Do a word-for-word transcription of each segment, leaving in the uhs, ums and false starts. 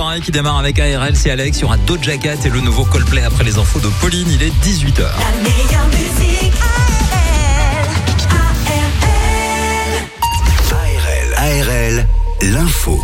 soirée qui démarre avec A R L, c'est Alex. Il y aura Doja Cat et le nouveau Coldplay après les infos de Pauline. Il est dix-huit heures. La meilleure musique, A R L. A R L, l'info.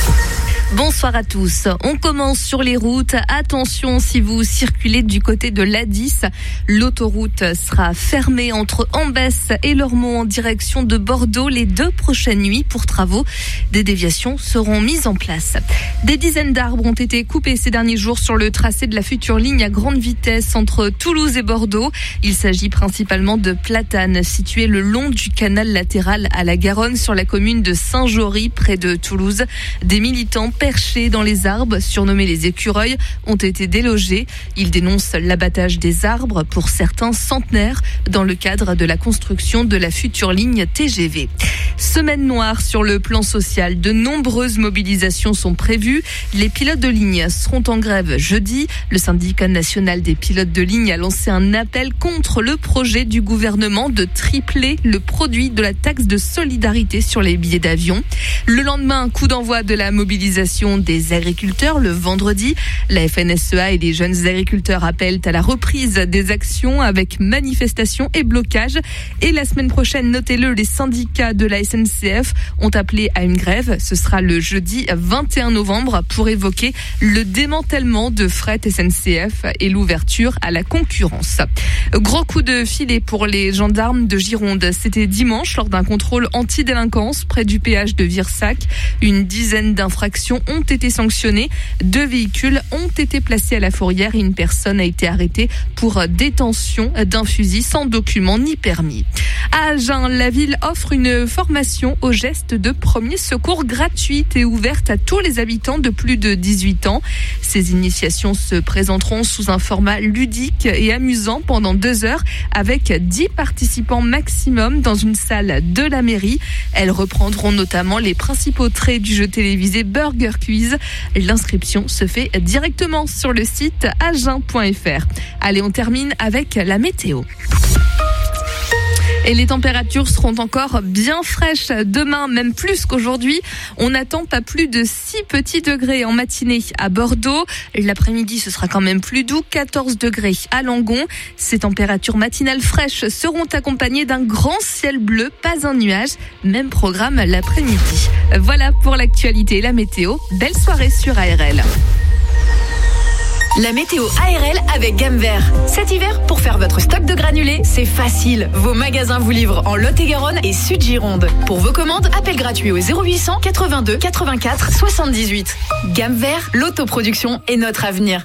Bonsoir à tous. On commence sur les routes. Attention si vous circulez du côté de l'A dix. L'autoroute sera fermée entre Ambès et Lormont en direction de Bordeaux les deux prochaines nuits pour travaux. Des déviations seront mises en place. Des dizaines d'arbres ont été coupés ces derniers jours sur le tracé de la future ligne à grande vitesse entre Toulouse et Bordeaux. Il s'agit principalement de platanes situés le long du canal latéral à la Garonne sur la commune de Saint-Jory près de Toulouse. Des militants perchés dans les arbres, surnommés les écureuils, ont été délogés. Ils dénoncent l'abattage des arbres pour certains centenaires dans le cadre de la construction de la future ligne T G V. Semaine noire sur le plan social. De nombreuses mobilisations sont prévues. Les pilotes de ligne seront en grève jeudi. Le syndicat national des pilotes de ligne a lancé un appel contre le projet du gouvernement de tripler le produit de la taxe de solidarité sur les billets d'avion. Le lendemain, coup d'envoi de la mobilisation des agriculteurs le vendredi. La F N S E A et les jeunes agriculteurs appellent à la reprise des actions avec manifestations et blocages. Et la semaine prochaine, notez-le, les syndicats de la S N C F ont appelé à une grève. Ce sera le jeudi vingt et un novembre pour évoquer le démantèlement de Fret S N C F et l'ouverture à la concurrence. Gros coup de filet pour les gendarmes de Gironde. C'était dimanche lors d'un contrôle anti-délinquance près du péage de Virsac. Une dizaine d'infractions ont été sanctionnées. Deux véhicules ont été placés à la fourrière et une personne a été arrêtée pour détention d'un fusil sans document ni permis. À Agen, la ville offre une formation aux gestes de premier secours gratuite et ouverte à tous les habitants de plus de dix-huit ans. Ces initiations se présenteront sous un format ludique et amusant pendant deux heures avec dix participants maximum dans une salle de la mairie. Elles reprendront notamment les principaux traits du jeu télévisé Burger Quiz. L'inscription se fait directement sur le site agen point f r. Allez, on termine avec la météo. Et les températures seront encore bien fraîches demain, même plus qu'aujourd'hui. On n'attend pas plus de six petits degrés en matinée à Bordeaux. L'après-midi, ce sera quand même plus doux, quatorze degrés à Langon. Ces températures matinales fraîches seront accompagnées d'un grand ciel bleu, pas un nuage. Même programme l'après-midi. Voilà pour l'actualité et la météo. Belle soirée sur A R L. La météo A R L avec Gamme Vert. Cet hiver, pour faire votre stock de granulés, c'est facile. Vos magasins vous livrent en Lot-et-Garonne et Sud-Gironde. Pour vos commandes, appel gratuit au zéro huit cents quatre-vingt-deux quatre-vingt-quatre soixante-dix-huit. Gamme Vert, l'autoproduction est notre avenir.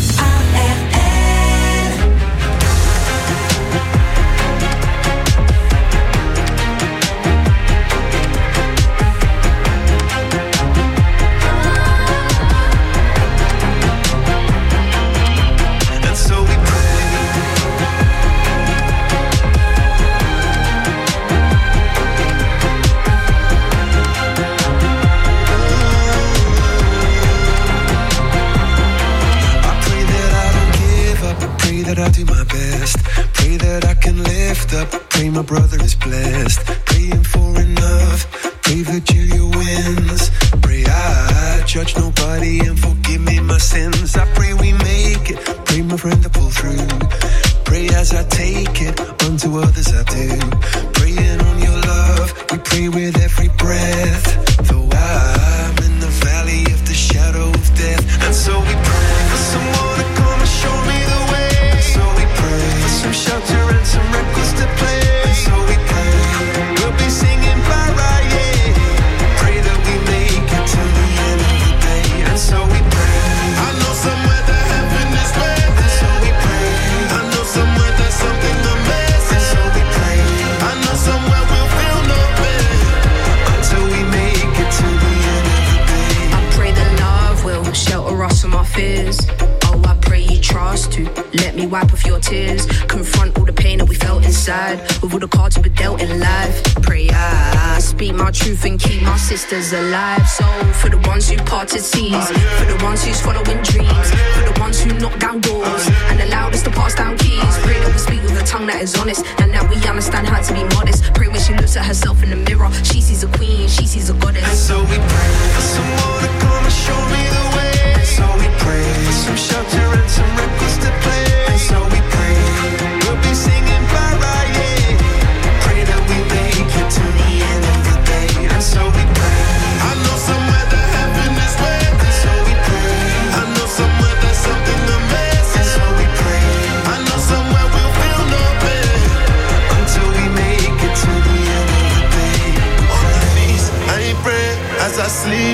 I do my best. Pray that I can lift up. Pray my brother is blessed. Praying for enough. Pray Virgilia wins. Pray I judge nobody and forgive me my sins. I pray we make it. Pray my friend to pull through. Pray as I take it. Unto others I do. Praying on your love. We pray with every breath. Though I'm in the valley of the shadow of death. And so we pray for someone to come and show me the way. Some shelter and some records to play. And so we pray. We'll be singing bye bye, yeah. Pray that we make it to the end of the day. And so we pray. I know somewhere that heaven is where. And so we pray. I know somewhere there's something amazing. And so we pray. I know somewhere we'll feel no pain until we make it to the end of the day. I pray that love will shelter us from our fears. Oh, I pray you trust to let me wipe off your tears. Confront all the pain that we felt inside with all the cards we were dealt in life. Pray I speak my truth and keep my sisters alive. So for the ones who parted seas, for the ones who's following dreams, for the ones who knock down doors and allowed us to pass down keys. Pray that we speak with a tongue that is honest and that we understand how to be modest. Pray when she looks at herself in the mirror, she sees a queen, she sees a goddess. And so we pray for someone to come and show me the way.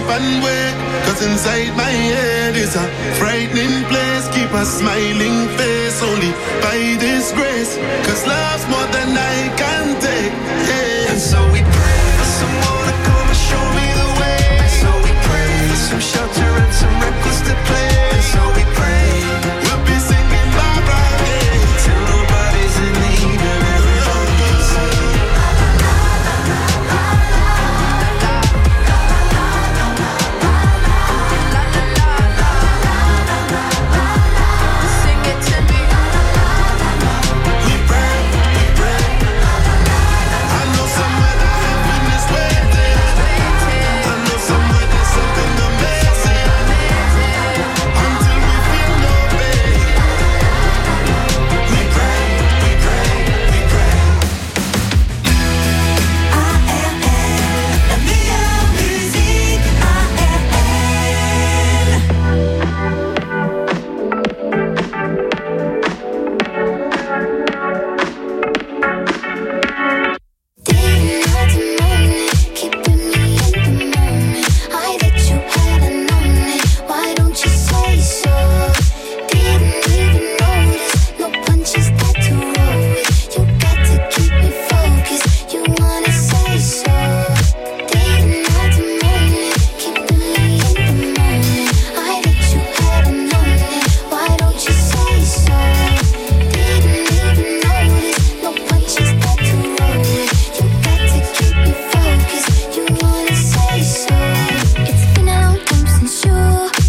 sleep and wake, cause inside my head is a frightening place. Keep a smiling face only by this grace, cause love's more than I can take. Yeah. And so we pray for someone to come and show me the way. And so we pray for some shelter and some records to play. And so we pray we'll be singing Barbara Gay till nobody's in need and everybody sing. Sing it to me. We pray, we pray. I know somewhere the heaven is waiting. I know somewhere there's something amazing. Until we feel no pain. We pray, we pray, we pray. A R L, la meilleure musique. A R Keeping me in the moment. I that you hadn't known it. Why don't you say so? Didn't even notice. No punches that to roll with. You got to keep me focused. You wanna say so? Didn't have to moan it. Keeping me in the moment. I that you hadn't known it. Why don't you say so? Didn't even notice. No punches that to roll with. You got to keep me focused. You wanna say so? It's been a long time since you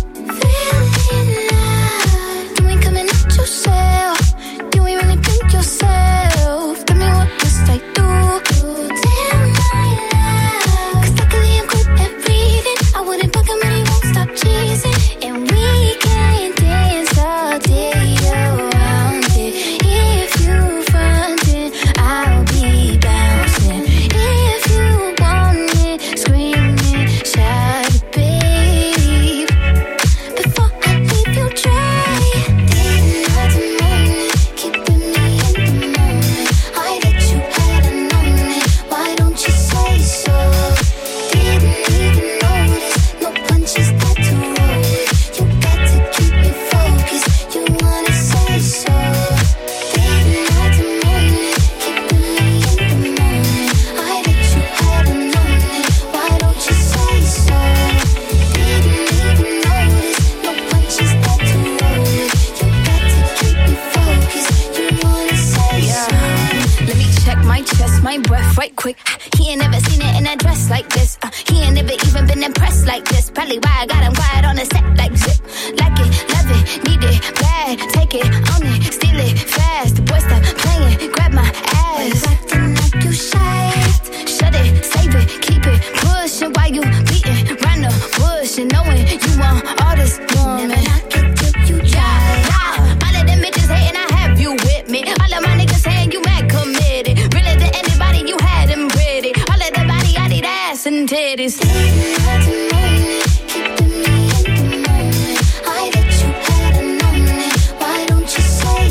feeling love. You ain't coming out yourself. You ain't really think yourself. Tell me what must I do? Damn my love. 'Cause luckily I'm good at breathing. I wouldn't bug him and he won't stop cheesing. And we can dance all day around it. If you frontin', I'll be bouncing. If you want it, scream it, shout it, babe. Before I leave you dry, didn't have to moan it, keeping me in the moment. I that you hadn't known it. Why don't you say so? Didn't even notice. No punches that to roll with. You got to keep me focused. You wanna say so? Didn't have to moan it, keeping me in the moment. I that you hadn't known it. Why don't you say so? Didn't even notice. No punches that to roll with. You got to keep me focused. You wanna say so? Let me check my chest, my breath right quick. He ain't never seen it in a dress like this. Uh, he ain't never even been impressed like this. Probably why I got him quiet on the set like zip. Like it, love it, need it, bad. Take it, own it, steal it, fast. The boy stop playing, grab my ass. Acting like you shy. Shut it, save it, keep it pushing while you beating round the bush and knowing you want all this woman. Never knock it till you Yeah, try. yeah. All of them bitches hating, I have you with me. All of my niggas saying you mad committed. Really to anybody, you had them pretty. All of the body, I need ass and titties. Didn't have to moan it, keeping me in the moment. I that you hadn't known it. Why don't you say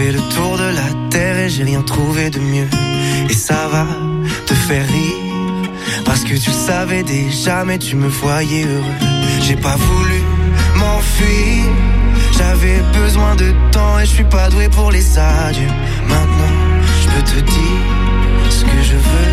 fait le tour de la terre et j'ai rien trouvé de mieux. Et ça va te faire rire, parce que tu le savais déjà mais tu me voyais heureux. J'ai pas voulu m'enfuir, j'avais besoin de temps et je suis pas doué pour les adieux. Maintenant je peux te dire ce que je veux.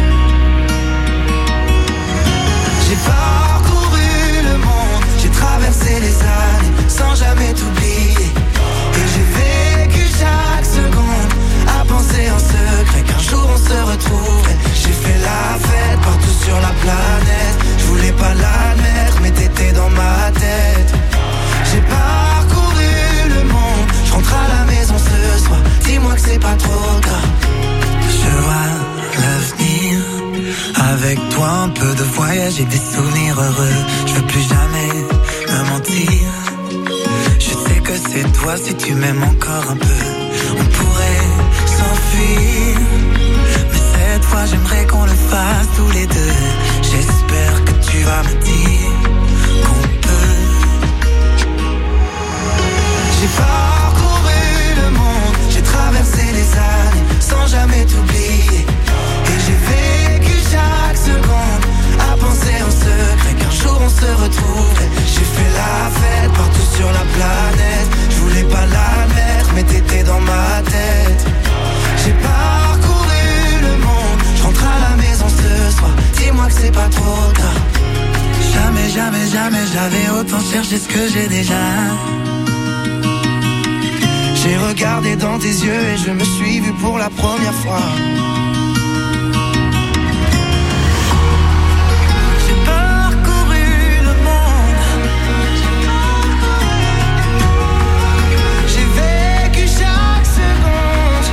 J'ai parcouru le monde, j'ai traversé les années sans jamais t'oublier. Et j'ai vécu chaque seconde à penser en secret qu'un jour on se retrouverait. J'ai fait la fête partout sur la planète, je voulais pas l'admettre mais t'étais dans ma tête. J'ai parcouru le monde, je rentre à la maison ce soir, dis-moi que c'est pas trop grave. Je vois l'avenir, avec toi un peu de voyage et des souvenirs heureux. Je veux plus jamais me mentir, je sais que c'est toi si tu m'aimes encore un peu. On pourrait s'enfuir, mais cette fois j'aimerais qu'on le fasse tous les deux. J'espère que tu vas me dire qu'on peut. J'ai parcouru le monde, j'ai traversé les années sans jamais t'oublier. Et j'ai vécu chaque seconde à penser en secret qu'un jour on se retrouverait. J'ai fait la fête partout sur la planète, je voulais pas l'admettre mais t'étais dans ma tête. J'ai parcouru le monde, je rentre à la maison ce soir, dis-moi que c'est pas trop tard. Jamais, jamais, jamais j'avais autant cherché ce que j'ai déjà. J'ai regardé dans tes yeux et je me suis vu pour la première fois. J'ai parcouru le monde, j'ai vécu chaque seconde.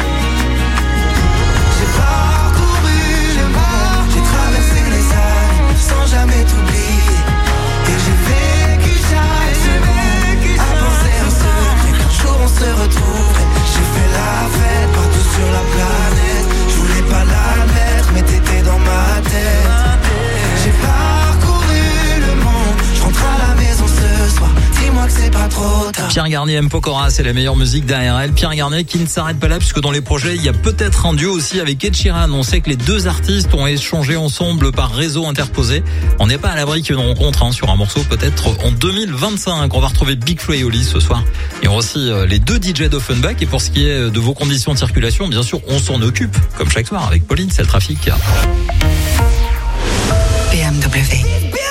J'ai parcouru le monde, j'ai traversé les années sans jamais t'oublier. Et j'ai vécu chaque seconde à penser en secret qu'un jour on se retrouverait. J'ai fait la fête partout sur la planète, je voulais pas l'admettre mais t'étais dans ma tête. J'ai parcouru le monde, je rentre à la maison ce soir, dis-moi que c'est pas trop tard. Pierre Garnier, M. Pokora, c'est la meilleure musique d'A R L. Pierre Garnier qui ne s'arrête pas là puisque dans les projets, il y a peut-être un duo aussi avec Ed Sheeran. On sait que les deux artistes ont échangé ensemble par réseau interposé. On n'est pas à l'abri qu'il y ait une rencontre hein, sur un morceau peut-être en deux mille vingt-cinq. On va retrouver Big Flo et Oli ce soir. Et on a aussi euh, les deux D J d'Offenbach. Et pour ce qui est de vos conditions de circulation, bien sûr, on s'en occupe. Comme chaque soir avec Pauline, c'est le trafic. B M W.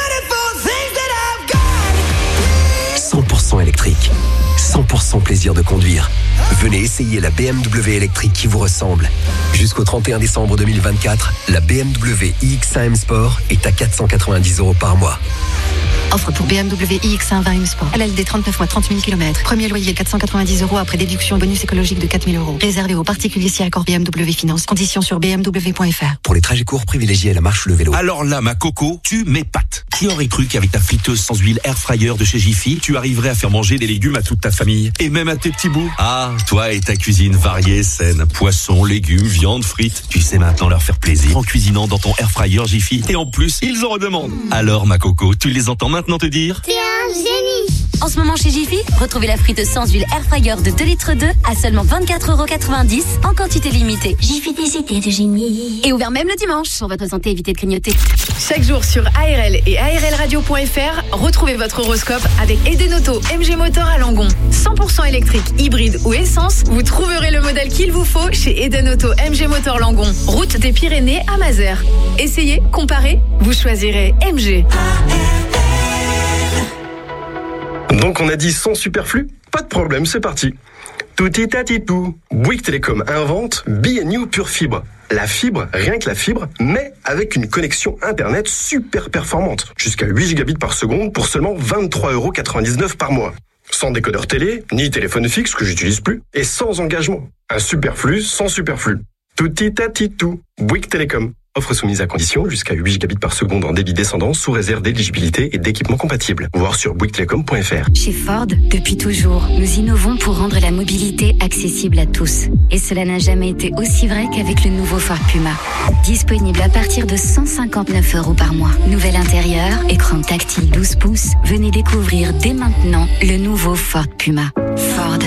cent pour cent électrique. cent pour cent plaisir de conduire. Venez essayer la B M W électrique qui vous ressemble. Jusqu'au trente et un décembre deux mille vingt-quatre, la B M W i X un M Sport est à quatre cent quatre-vingt-dix euros par mois. Offre pour B M W i X un vingt M Sport. L L D trente-neuf mois, trente mille kilomètres. Premier loyer quatre cent quatre-vingt-dix euros après déduction bonus écologique de quatre mille euros. Réservé aux particuliers si accord B M W Finance. Conditions sur b m w point f r. Pour les trajets courts, privilégiez la marche ou le vélo. Alors là, ma coco, tu m'épates. Qui aurait cru qu'avec ta friteuse sans huile air fryer de chez Jiffy, tu arriverais à faire manger des légumes à toute ta famille et même à tes petits bouts? Ah, toi et ta cuisine variée, saine. Poisson, légumes, viande, frites. Tu sais maintenant leur faire plaisir en cuisinant dans ton air fryer Jiffy. Et en plus, ils en redemandent. Alors, ma coco, tu les entends maintenant te dire? Tiens, génie! En ce moment chez Jiffy, retrouvez la frite sans huile air fryer de deux litres deux à seulement vingt-quatre euros quatre-vingt-dix en quantité limitée. Jiffy des idées de génie. Et ouvert même le dimanche. Pour votre santé, évitez de grignoter. Chaque jour sur A R L et A R L radio point f r, retrouvez votre horoscope avec Eden Auto M G Motor à Langon. cent pour cent électrique, hybride ou essence, vous trouverez le modèle qu'il vous faut chez Eden Auto M G Motor Langon. Route des Pyrénées à Mazères. Essayez, comparez, vous choisirez M G. Donc on a dit sans superflu? Pas de problème, c'est parti. Touti tati tout. Bouygues Télécom invente Be New Pure Fibre. La fibre, rien que la fibre, mais avec une connexion internet super performante. Jusqu'à huit gigabits par seconde pour seulement vingt-trois euros quatre-vingt-dix-neuf par mois. Sans décodeur télé, ni téléphone fixe que j'utilise plus, et sans engagement. Un superflu sans superflu. Touti tati tout. Bouygues Télécom. Offre soumise à condition jusqu'à huit gigabits par seconde en débit descendant sous réserve d'éligibilité et d'équipement compatible. Voir sur bouygues télécom point f r. Chez Ford, depuis toujours, nous innovons pour rendre la mobilité accessible à tous. Et cela n'a jamais été aussi vrai qu'avec le nouveau Ford Puma. Disponible à partir de cent cinquante-neuf euros par mois. Nouvel intérieur, écran tactile douze pouces. Venez découvrir dès maintenant le nouveau Ford Puma. Ford.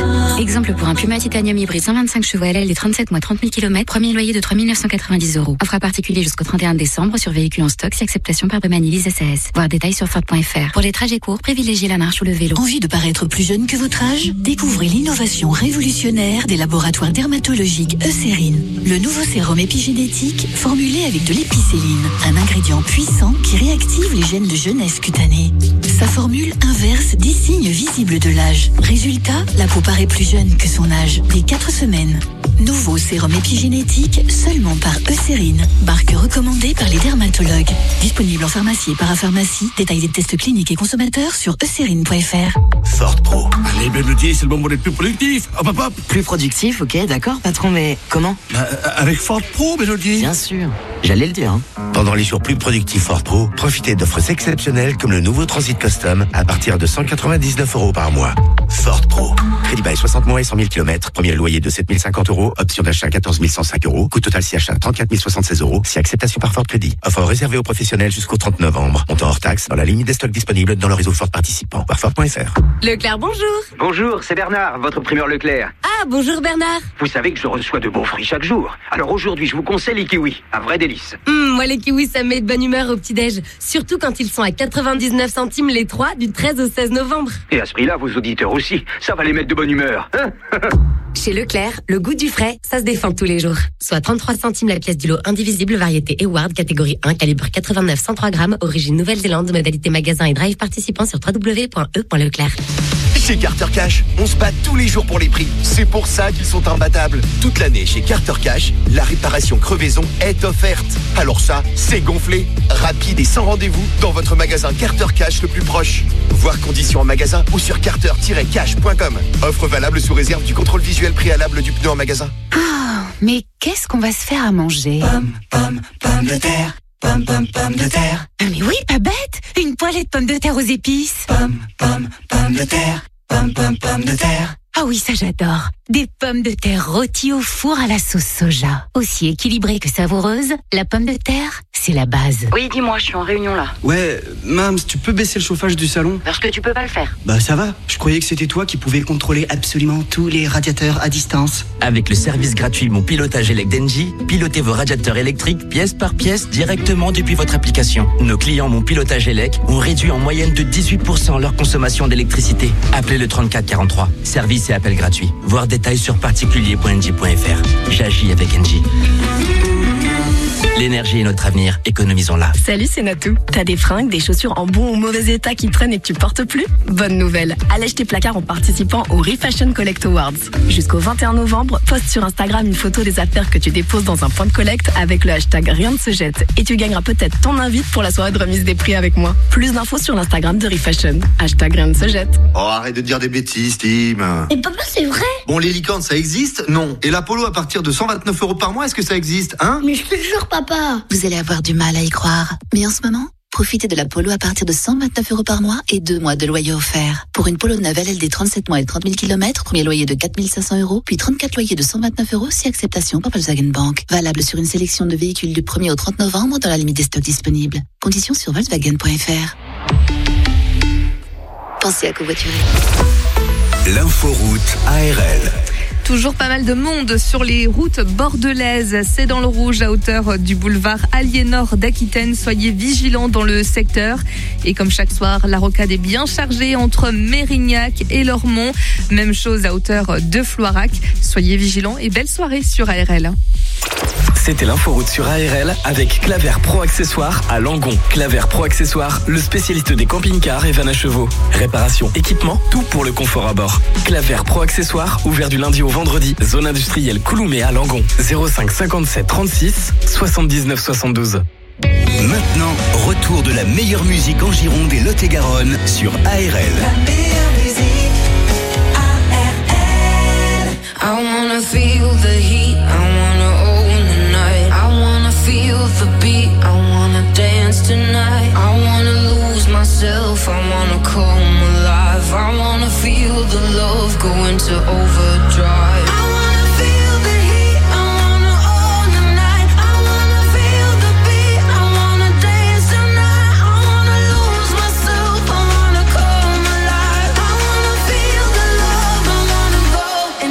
Exemple pour un Puma Titanium hybride cent vingt-cinq chevaux L L D trente-sept mois trente mille kilomètres, premier loyer de trois mille neuf cent quatre-vingt-dix euros. Offre à particulier jusqu'au trente et un décembre sur véhicules en stock si acceptation par Bemani Lease S A S. Voir détails sur Ford point F R. Pour les trajets courts, privilégiez la marche ou le vélo. Envie de paraître plus jeune que votre âge? Découvrez l'innovation révolutionnaire des laboratoires dermatologiques Eucérine. Le nouveau sérum épigénétique formulé avec de l'épicéline, un ingrédient puissant qui réactive les gènes de jeunesse cutanée. Sa formule inverse dix signes visibles de l'âge. Résultat, la peau paraît plus jeune que son âge, dès quatre semaines. Nouveau sérum épigénétique seulement par Eucérine, marque recommandée par les dermatologues. Disponible en pharmacie et parapharmacie. Détail des tests cliniques et consommateurs sur eucérine point F R. Ford Pro. Allez, Belloutier, c'est le moment d'être plus productif. Hop, hop, hop. Plus productif, ok, d'accord, patron, mais comment? Bah, avec Ford Pro, Belloutier. Bien sûr, j'allais le dire. Hein. Pendant les jours plus productifs Ford Pro, profitez d'offres exceptionnelles comme le nouveau Transit Custom à partir de cent quatre-vingt-dix-neuf euros par mois. Ford Pro. Crédit bail soixante mois et cent mille kilomètres. Premier loyer de sept mille cinquante euros. Option d'achat quatorze mille cent cinq euros. Coût total si achat trente-quatre mille soixante-seize euros. Si acceptation par Ford Crédit. Offre réservée aux professionnels jusqu'au trente novembre. Montant hors taxe dans la limite des stocks disponibles dans le réseau Ford participant. Par Ford point F R. Leclerc, bonjour. Bonjour, c'est Bernard, votre primeur Leclerc. Ah, bonjour Bernard. Vous savez que je reçois de beaux fruits chaque jour. Alors aujourd'hui, je vous conseille les kiwis. Un vrai délice. Hum, moi les kiwis, ça me met de bonne humeur au petit-déj. Surtout quand ils sont à quatre-vingt-dix-neuf centimes les trois du treize au seize novembre. Et à ce prix-là, vos auditeurs aussi. Ça va les mettre de bonne humeur. Hein? Chez Leclerc, le goût du frais, ça se défend tous les jours. Soit trente-trois centimes la pièce du lot indivisible variété Eward, catégorie un, calibre quatre-vingt-neuf cent trois grammes, origine Nouvelle-Zélande, modalité magasin et drive participant sur w w w point e point leclerc. Chez Carter Cash, on se bat tous les jours pour les prix. C'est pour ça qu'ils sont imbattables. Toute l'année chez Carter Cash, la réparation crevaison est offerte. Alors ça, c'est gonflé. Rapide et sans rendez-vous dans votre magasin Carter Cash le plus proche. Voir conditions en magasin ou sur carter tiret cash point com. Offre valable sous réserve du contrôle visuel préalable du pneu en magasin. Ah, mais qu'est-ce qu'on va se faire à manger? Pomme, pomme, pomme de terre. Pomme, pomme, pomme de terre. Ah mais oui, pas bête. Une poêlée de pommes de terre aux épices. Pomme, pomme, pomme de terre. Pomme, pomme, pomme de terre. Ah oui, ça j'adore. Des pommes de terre rôties au four à la sauce soja. Aussi équilibrée que savoureuse, la pomme de terre, c'est la base. Oui, dis-moi, je suis en réunion là. Ouais, Mams, tu peux baisser le chauffage du salon? Parce que tu peux pas le faire. Bah ça va, je croyais que c'était toi qui pouvais contrôler absolument tous les radiateurs à distance. Avec le service gratuit Mon Pilotage Elec d'Engie, pilotez vos radiateurs électriques pièce par pièce directement depuis votre application. Nos clients Mon Pilotage Elec ont réduit en moyenne de dix-huit pour cent leur consommation d'électricité. Appelez le trente-quatre quarante-trois. Service et appel gratuit. Voir détails sur particulier point engie point F R. J'agis avec Engie. L'énergie est notre avenir, économisons-la. Salut, c'est Natou. T'as des fringues, des chaussures en bon ou mauvais état qui traînent et que tu portes plus? Bonne nouvelle, allège tes placards en participant au Refashion Collect Awards. Jusqu'au vingt et un novembre, poste sur Instagram une photo des affaires que tu déposes dans un point de collecte avec le hashtag Rien ne se jette. Et tu gagneras peut-être ton invite pour la soirée de remise des prix avec moi. Plus d'infos sur l'Instagram de Refashion. Hashtag Rien ne se jette. Oh, arrête de dire des bêtises, Tim. Et papa, c'est vrai? Bon, les licornes, ça existe? Non. Et l'Apollo à partir de cent vingt-neuf euros par mois, est-ce que ça existe, hein? Mais je te jure, papa. Vous allez avoir du mal à y croire. Mais en ce moment, profitez de la Polo à partir de cent vingt-neuf euros par mois et deux mois de loyer offert. Pour une Polo neuve L L D trente-sept mois et trente mille kilomètres, premier loyer de quatre mille cinq cents euros, puis trente-quatre loyers de cent vingt-neuf euros si acceptation par Volkswagen Bank. Valable sur une sélection de véhicules du premier au trente novembre dans la limite des stocks disponibles. Conditions sur volkswagen point F R. Pensez à covoiturer. L'inforoute A R L. Toujours pas mal de monde sur les routes bordelaises. C'est dans le rouge à hauteur du boulevard Aliénor d'Aquitaine. Soyez vigilants dans le secteur. Et comme chaque soir, la rocade est bien chargée entre Mérignac et Lormont. Même chose à hauteur de Floirac. Soyez vigilants et belle soirée sur A R L. C'était l'inforoute sur A R L avec Claver Pro Accessoires à Langon. Claver Pro Accessoires, le spécialiste des camping-cars et vannes à chevaux. Réparation, équipement, tout pour le confort à bord. Claver Pro Accessoires, ouvert du lundi au vendredi. Zone industrielle Couloumé à Langon. zéro cinq cinquante-sept trente-six soixante-dix-neuf soixante-douze. Maintenant, retour de la meilleure musique en Gironde et Lot-et-Garonne sur A R L. La meilleure musique, A R L. I wanna feel the heat, I wanna own the night. I wanna feel the beat, I wanna dance tonight. I wanna lose myself, I wanna come alive. I wanna feel the love go into overdrive. I wanna feel the heat, I wanna own the night. I wanna feel the beat, I wanna dance tonight. I wanna lose myself, I wanna come alive. I wanna feel the love, I wanna go.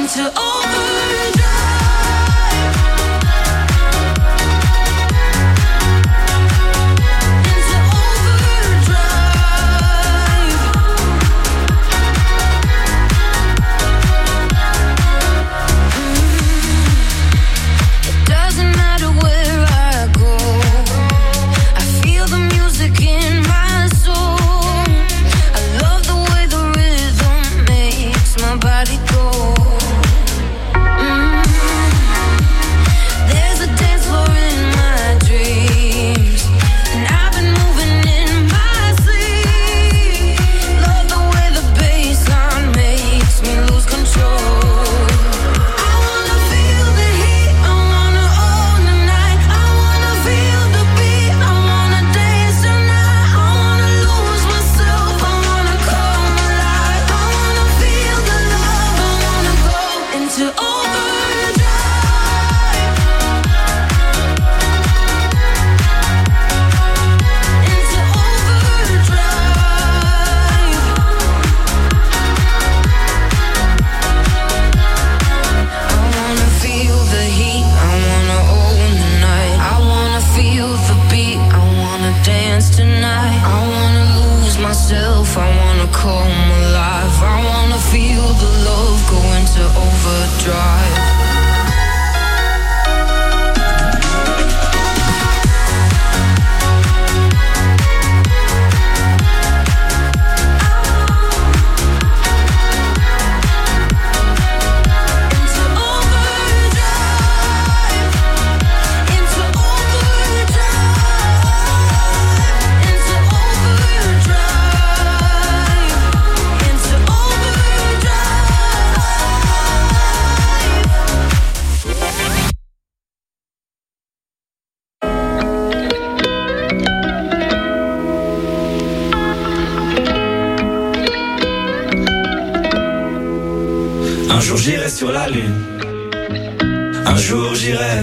life, I wanna come alive. I wanna feel the love go into overdrive. Un jour j'irai sur la lune, un jour j'irai.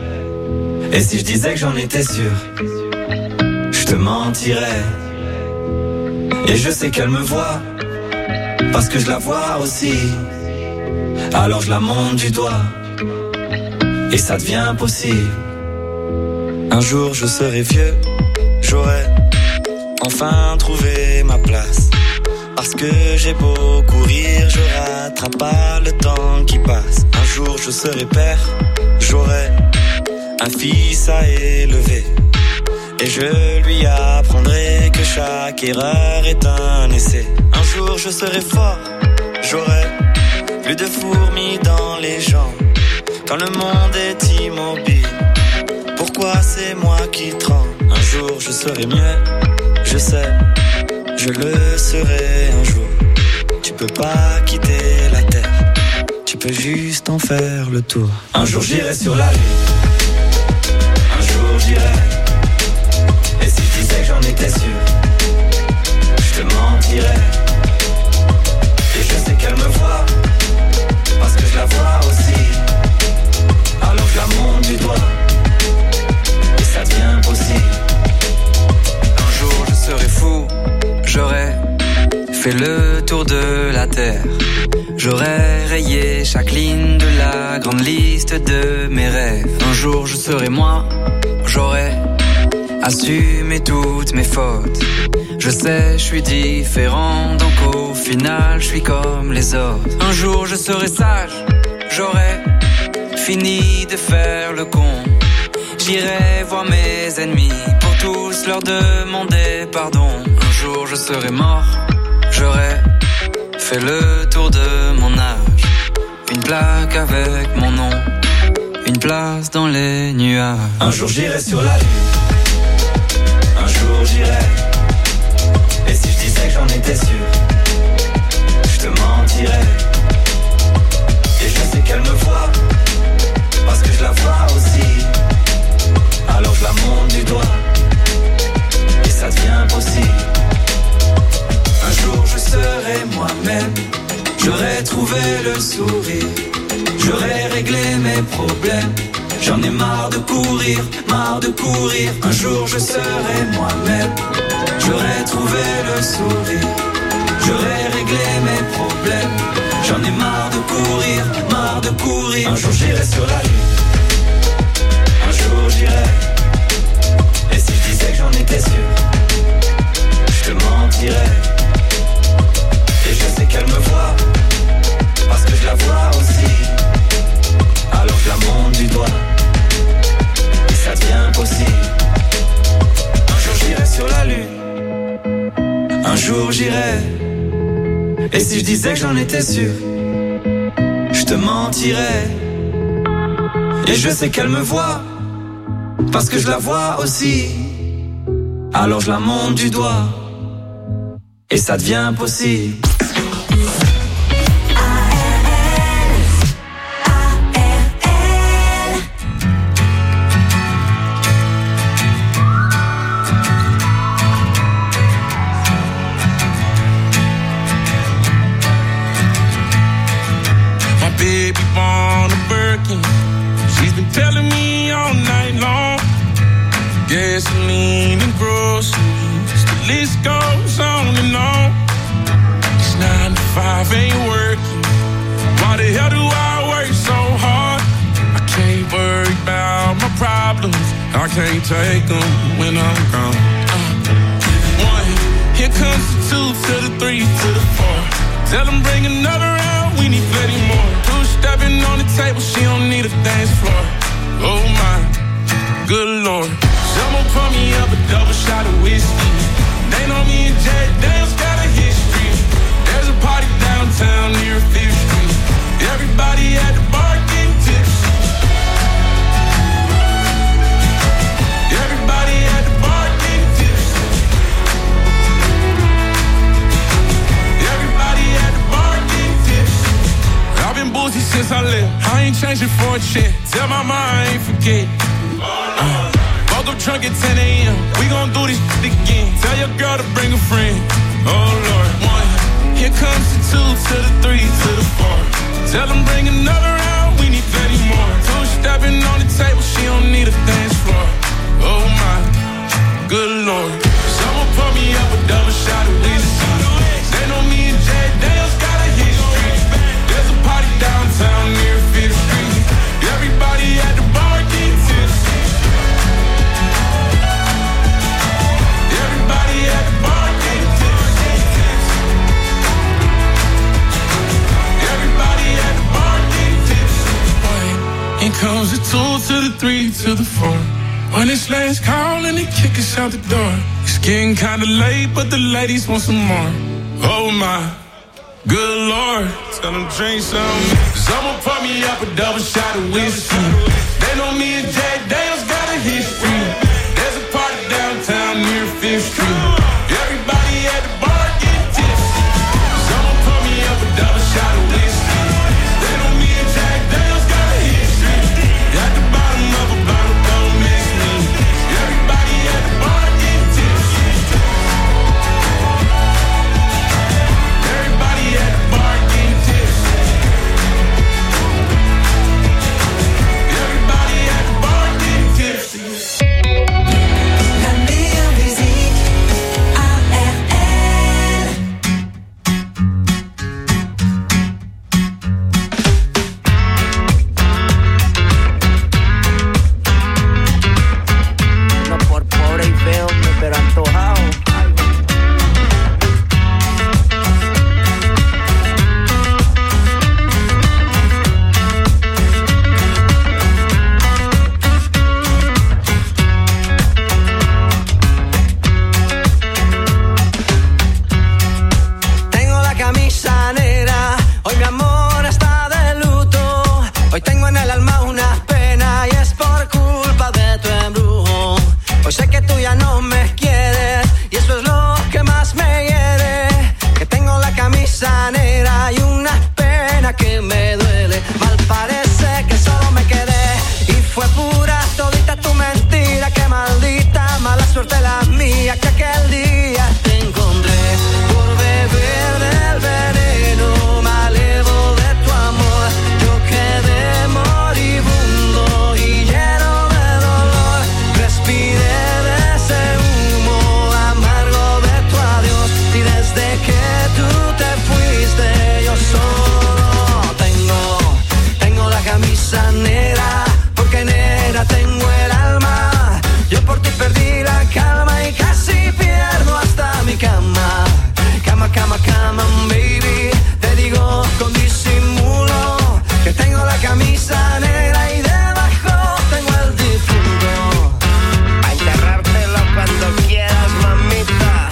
Et si je disais que j'en étais sûr, je te mentirais. Et je sais qu'elle me voit, parce que je la vois aussi. Alors je la monte du doigt, et ça devient possible. Un jour je serai vieux, j'aurai enfin trouvé ma place. Parce que j'ai beau courir, je rattrape pas le temps qui passe. Un jour je serai père, j'aurai un fils à élever. Et je lui apprendrai que chaque erreur est un essai. Un jour je serai fort, j'aurai plus de fourmis dans les jambes. Quand le monde est immobile, pourquoi c'est moi qui tremble? Un jour je serai mieux, je sais, je le serai un jour. Tu peux pas quitter la terre, tu peux juste en faire le tour. Un jour j'irai sur la lune, un jour j'irai. Et si je disais que j'en étais sûr, je te mentirais. Et je sais qu'elle me voit, parce que je la vois aussi. Alors je la monte du doigt, et ça devient possible. Un jour je serai fou, j'aurais fait le tour de la terre. J'aurais rayé chaque ligne de la grande liste de mes rêves. Un jour je serai moi, j'aurais assumé toutes mes fautes. Je sais, je suis différent, donc au final je suis comme les autres. Un jour je serai sage, j'aurais fini de faire le con. J'irai voir mes ennemis pour tous leur demander pardon. Un jour je serai mort, j'aurais fait le tour de mon âge. Une plaque avec mon nom, une place dans les nuages. Un jour j'irai sur la lune, un jour j'irai. Et si je disais que j'en étais sûr, je te mentirais. Et je sais qu'elle me voit, parce que je la vois aussi. Alors je la monte du doigt, et ça devient possible. Un jour je serai moi-même, j'aurai trouvé le sourire, j'aurai réglé mes problèmes. J'en ai marre de courir, marre de courir. Un jour je serai moi-même, j'aurai trouvé le sourire, j'aurai réglé mes problèmes. J'en ai marre de courir, marre de courir. Un jour j'irai sur la lune, un jour j'irai. Et si je disais que j'en étais sûr, je te mentirais. Et je sais qu'elle me voit, parce que je la vois aussi. Alors je la monte du doigt, et ça devient possible. Un jour j'irai sur la lune, un jour j'irai. Et si je disais que j'en étais sûr, je te mentirais. Et je sais qu'elle me voit, parce que je la vois aussi. Alors je la monte du doigt, et ça devient possible. Baby born a Birkin, she's been telling me all night long. Gasoline and groceries, the list goes on and on. This nine to five ain't working, why the hell do I work so hard? I can't worry about my problems, I can't take them when I'm gone. uh, One, here comes the two to the three to the four. Tell them bring another round, we need plenty more. Two stepping on the table, she don't need a dance floor. Oh my, good lord. Someone pour me up a double shot of whiskey. They know me and Jay Dale's got a history. There's a party downtown near Fifth Street. Everybody at the bar getting tipsy. Everybody at the bar getting tipsy. Everybody at the bar getting tipsy. I've been boozy since I left. I ain't changing for a check. Tell my mom I ain't forget. Uh, woke up drunk at ten a.m. We gon' do this shit again. Tell your girl to bring a friend. Oh Lord, one. Here comes the two to the three to the four. Tell them bring another round, we need plenty more. Two stepping on the table, she don't need a dance floor. Oh my, good lord. Someone pour me up a double shot of whiskey. They know me and Jay Dale's got a history. There's a party downtown near Fifth Street. Everybody at the bar getting tipsy. Everybody at the bar getting tipsy. Everybody at the bar getting tipsy. In comes the two to the three to the four. When it's last call and they kick us out the door. It's getting kinda late, but the ladies want some more. Oh my, good lord. Tell them drink some. Someone pour me up a double shot of whiskey. They know me and Jay Dale's got a history. There's a party downtown near Fifth Street. Everybody at the bar getting tipsy. Someone pour me up a double shot of whiskey. They know me and Jay Dale's got a history. At the bottom of a bottle, don't miss me. Everybody at the bar getting tipsy. Everybody at the bar getting tipsy. Everybody at the bar getting tipsy. La meilleure musique, A R L. No por pobre y feo, pero antojado. Tengo la camisa negra, hoy mi amor está de luto. Hoy tengo en el alma una pena y es por culpa de tu embrujo. Hoy sé que tú ya no me quieres y eso es lo que más me hiere. Que tengo la camisa negra y una pena que me duele. Mal parece que solo me quedé y fue pura todita tu mentira. Que maldita mala suerte la mía que aquel día te encontré por beber del veneno malevo de tu amor. Yo quedé moribundo y lleno de dolor. Respiré de ese humo amargo de tu adiós y desde que tú te fuiste yo solo tengo, tengo la camisa negra porque negra tengo el alma. Yo por ti perdí la calma y casi pierdo hasta mi cama. Cama, cama, cama, baby. Te digo con disimulo que tengo la camisa negra y debajo tengo el difunto. A enterrártelo cuando quieras, mamita.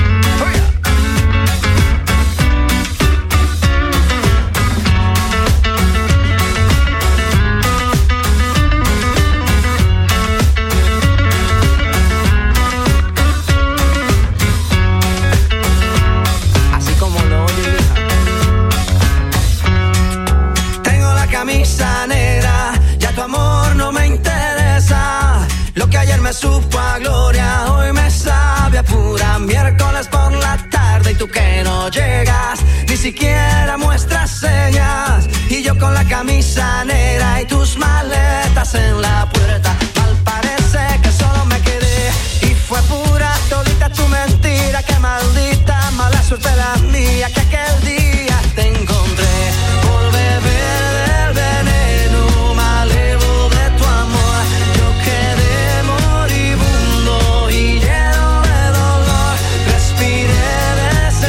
Así como lo oye, hija. Tengo la camisa negra, ya tu amor no me interesa. Lo que ayer me supo a gloria, hoy me sabe a pura miércoles por la tarde. Y tú que no llegas, ni siquiera muestras señas. Y yo con la camisa negra y tus maletas en la puerta. Mal parece que solo me quedé y fue pura todita tu mentira. Que maldita mala suerte la mía que aquel día te encontré por beber del veneno malevo de tu amor. Yo quedé moribundo y lleno de dolor. Respiré de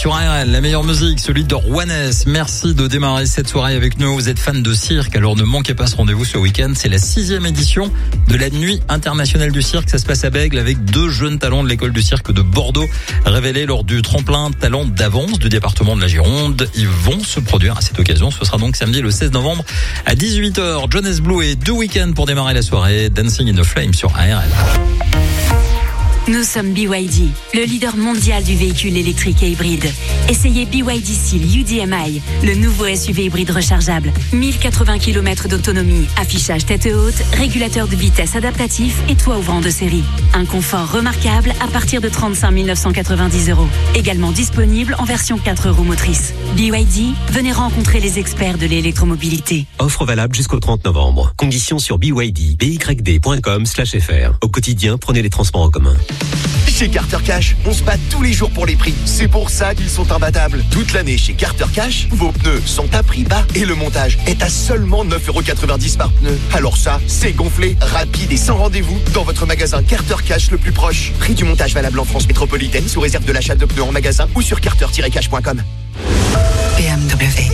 sur A R L, la meilleure musique, celui de Juanes. Merci de démarrer cette soirée avec nous. Vous êtes fan de cirque, alors ne manquez pas ce rendez-vous ce week-end. C'est la sixième édition de la Nuit internationale du cirque. Ça se passe à Bègles avec deux jeunes talents de l'école du cirque de Bordeaux, révélés lors du tremplin talent d'avance du département de la Gironde. Ils vont se produire à cette occasion. Ce sera donc samedi le seize novembre à dix-huit heures. Jonas Blue et deux week-ends pour démarrer la soirée. Dancing in the Flame sur A R L. Nous sommes B Y D, le leader mondial du véhicule électrique et hybride. Essayez B Y D Seal U D M I, le nouveau S U V hybride rechargeable. mille quatre-vingts kilomètres d'autonomie, affichage tête haute, régulateur de vitesse adaptatif et toit ouvrant de série. Un confort remarquable à partir de trente-cinq mille neuf cent quatre-vingt-dix euros. Également disponible en version quatre roues motrices. B Y D, venez rencontrer les experts de l'électromobilité. Offre valable jusqu'au trente novembre. Conditions sur B Y D, b y d point com slash f r. Au quotidien, prenez les transports en commun. Chez Carter Cash, on se bat tous les jours pour les prix. C'est pour ça qu'ils sont imbattables. Toute l'année chez Carter Cash, vos pneus sont à prix bas et le montage est à seulement neuf euros quatre-vingt-dix par pneu. Alors ça, c'est gonflé, rapide et sans rendez-vous dans votre magasin Carter Cash le plus proche. Prix du montage valable en France métropolitaine sous réserve de l'achat de pneus en magasin ou sur carter tiret cash point com. B M W.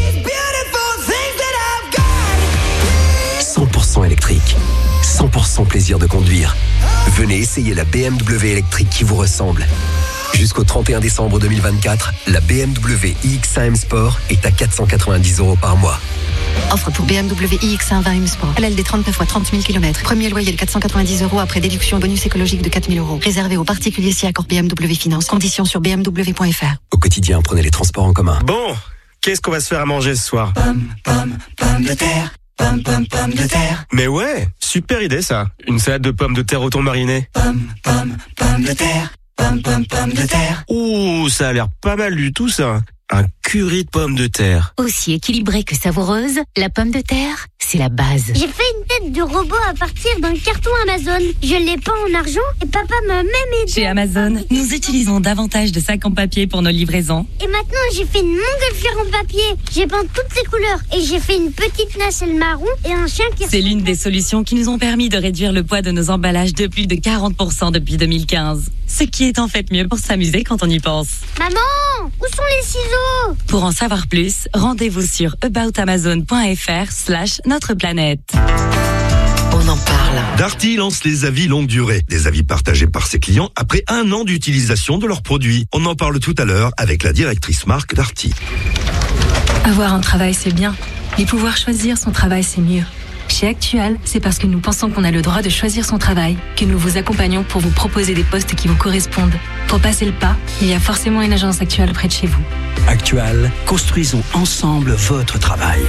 cent pour cent électrique. cent pour cent plaisir de conduire. Venez essayer la B M W électrique qui vous ressemble. Jusqu'au trente et un décembre deux mille vingt-quatre, la B M W i X un M Sport est à quatre cent quatre-vingt-dix euros par mois. Offre pour B M W i X un vingt M Sport. L L D trente-neuf fois trente mille kilomètres. Premier loyer de quatre cent quatre-vingt-dix euros après déduction bonus écologique de quatre mille euros. Réservé aux particuliers si accord B M W Finance. Conditions sur b m w point f r. Au quotidien, prenez les transports en commun. Bon, qu'est-ce qu'on va se faire à manger ce soir? Pomme, pomme, pomme de terre. Pomme, pomme, pomme de terre. Mais ouais, super idée ça. Une salade de pommes de terre au thon mariné. Pomme, pomme, pomme de terre. Pomme, pomme, pomme de terre. Ouh, ça a l'air pas mal du tout ça. Un curry de pommes de terre. Aussi équilibrée que savoureuse, la pomme de terre, c'est la base. J'ai fait une tête de robot à partir d'un carton Amazon. Je l'ai peint en argent et papa m'a même aidé. Chez Amazon, nous utilisons davantage de sacs en papier pour nos livraisons. Et maintenant, j'ai fait une montgolfière en papier. J'ai peint toutes les couleurs et j'ai fait une petite nacelle marron et un chien qui... C'est l'une des solutions qui nous ont permis de réduire le poids de nos emballages de plus de quarante pour cent depuis deux mille quinze. Ce qui est en fait mieux pour s'amuser quand on y pense. Maman, où sont les ciseaux? Pour en savoir plus, rendez-vous sur aboutamazon point f r slash notre planète. On en parle. Darty lance les avis longue durée, des avis partagés par ses clients après un an d'utilisation de leurs produits. On en parle tout à l'heure avec la directrice marque Darty. Avoir un travail, c'est bien, mais pouvoir choisir son travail, c'est mieux. Chez Actual, c'est parce que nous pensons qu'on a le droit de choisir son travail que nous vous accompagnons pour vous proposer des postes qui vous correspondent. Pour passer le pas, il y a forcément une agence Actual près de chez vous. Actual, construisons ensemble votre travail.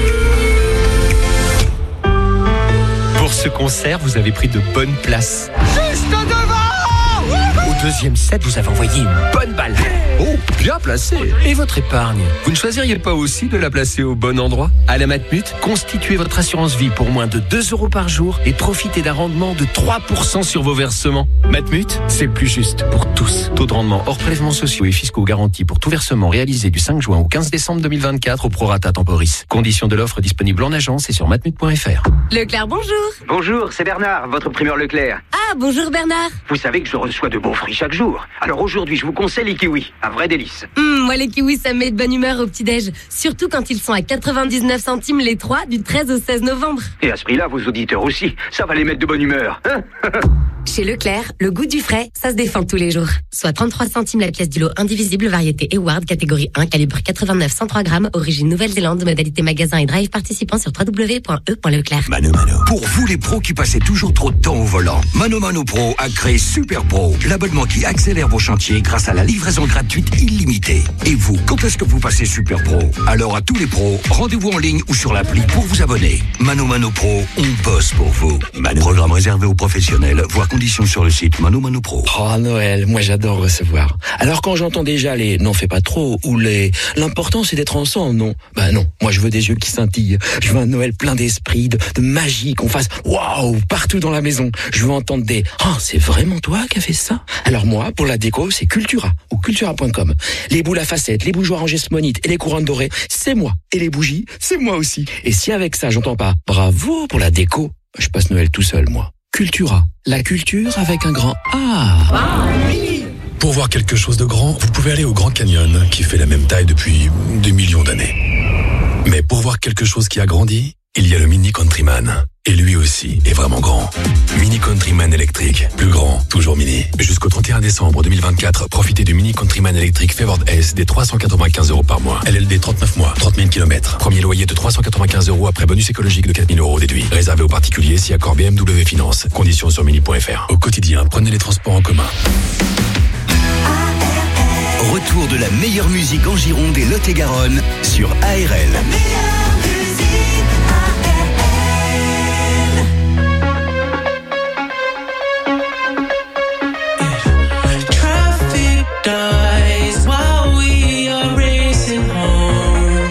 Pour ce concert, vous avez pris de bonnes places. Juste devant! Au deuxième set, vous avez envoyé une bonne balle. Oh, bien placé. Et votre épargne, vous ne choisiriez pas aussi de la placer au bon endroit? À la Matmut, constituez votre assurance vie pour moins de deux euros par jour et profitez d'un rendement de trois pour cent sur vos versements. Matmut, c'est le plus juste pour tous. Taux de rendement hors prélèvements sociaux et fiscaux garantis pour tout versement réalisé du cinq juin au quinze décembre deux mille vingt-quatre au prorata temporis. Conditions de l'offre disponible en agence et sur matmut point f r. Leclerc, bonjour. Bonjour, c'est Bernard, votre primeur Leclerc. Ah, bonjour Bernard. Vous savez que je reçois de bons fruits chaque jour. Alors aujourd'hui, je vous conseille les kiwis. Un vrai délice. Mmh, moi, les kiwis, ça me met de bonne humeur au petit-déj. Surtout quand ils sont à quatre-vingt-dix-neuf centimes les trois du treize au seize novembre. Et à ce prix-là, vos auditeurs aussi. Ça va les mettre de bonne humeur. Hein? Chez Leclerc, le goût du frais, ça se défend tous les jours. Soit trente-trois centimes la pièce du lot indivisible variété Eward, catégorie un, calibre quatre-vingt-neuf cent trois grammes, origine Nouvelle-Zélande, modalité magasin et drive participant sur w w w point e point leclerc. Mano Mano. Pour vous les pros qui passez toujours trop de temps au volant, Mano Mano Pro a créé Super Pro, l'abonnement qui accélère vos chantiers grâce à la livraison gratuite illimitée. Et vous, quand est-ce que vous passez Super Pro? Alors à tous les pros, rendez-vous en ligne ou sur l'appli pour vous abonner. Mano Mano Pro, on bosse pour vous. Mano. Programme réservé aux professionnels, voir conditions sur le site Mano Mano Pro. Oh Noël, moi j'adore recevoir. Alors quand j'entends déjà les n'en fais pas trop ou les l'important c'est d'être ensemble, non? Bah non, moi je veux des yeux qui scintillent. Je veux un Noël plein d'esprit, de, de magie, qu'on fasse waouh partout dans la maison. Je veux entendre des oh c'est vraiment toi qui as fait ça? Alors moi pour la déco c'est Cultura ou cultura point com. Les boules à facettes, les bougeoirs en geste-monite et les couronnes dorées, c'est moi. Et les bougies, c'est moi aussi. Et si avec ça j'entends pas bravo pour la déco, je passe Noël tout seul moi. Cultura, la culture avec un grand A. Ah oui. Pour voir quelque chose de grand, vous pouvez aller au Grand Canyon, qui fait la même taille depuis des millions d'années. Mais pour voir quelque chose qui a grandi, il y a le Mini Countryman. Et lui aussi est vraiment grand. Mini Countryman électrique. Plus grand, toujours mini. Jusqu'au trente et un décembre deux mille vingt-quatre, profitez du Mini Countryman électrique Favored S des trois cent quatre-vingt-quinze euros par mois. L L D trente-neuf mois, trente mille kilomètres. Premier loyer de trois cent quatre-vingt-quinze euros après bonus écologique de quatre mille euros déduit. Réservé aux particuliers si accord B M W Finance. Conditions sur mini point F R. Au quotidien, prenez les transports en commun. Retour de la meilleure musique en Gironde et Lot-et-Garonne sur A R L. Dies while we are racing home.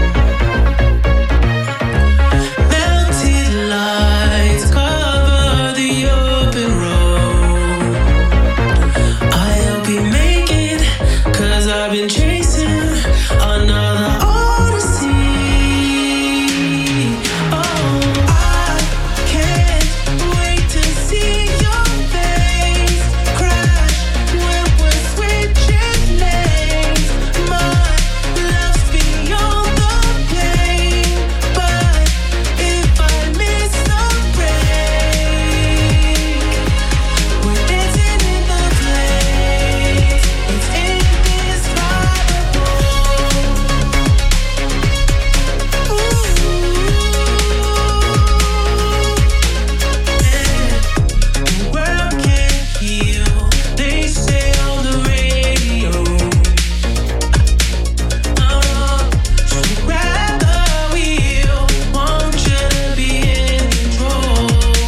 Melted lights cover the open road. I hope you make it, 'cause I've been chasing another odyssey. Oh, I can't wait to see your face crash when we're switching lanes. My love's beyond the pain, but if I miss the break, we're dancing in the flames. It's indescribable. The world can't heal, they say on the radio. So grab the wheel, want you to be in control.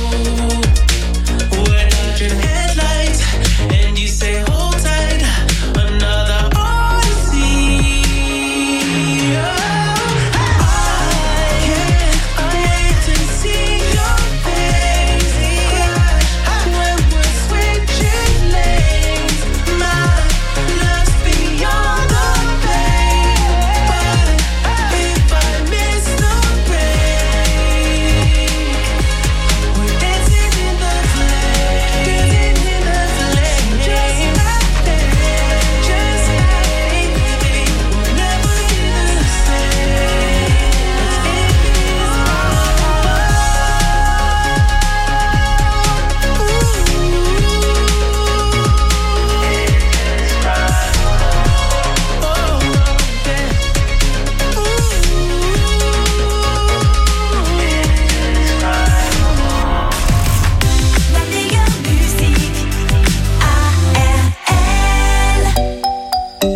We're dodging headlights, and you say hold tight, another odyssey. Oh, I can't wait to see your face crash when we're switching lanes. My love's beyond the pain, but if I miss the break, we're dancing in the flames, dancing in the flames. Just like that, just like anything, we'll never be the same. La meilleure musique, A R L.